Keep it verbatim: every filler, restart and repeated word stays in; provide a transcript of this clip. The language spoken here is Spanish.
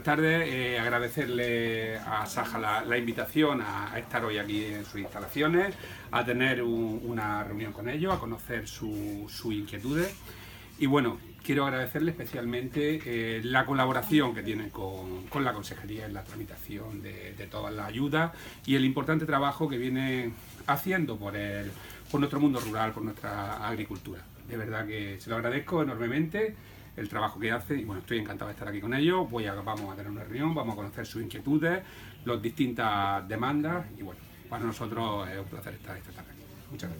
tardes. Eh, agradecerle a Saja la, la invitación a, a estar hoy aquí en sus instalaciones, a tener un, una reunión con ellos, a conocer sus su inquietudes. Y bueno, quiero agradecerle especialmente eh, la colaboración que tienen con, con la Consejería en la tramitación de, de todas las ayudas y el importante trabajo que vienen haciendo por, el, por nuestro mundo rural, por nuestra agricultura. De verdad que se lo agradezco enormemente el trabajo que hace y bueno, estoy encantado de estar aquí con ellos. Voy a, vamos a tener una reunión, vamos a conocer sus inquietudes, las distintas demandas y bueno, para nosotros es un placer estar esta tarde aquí. Muchas gracias.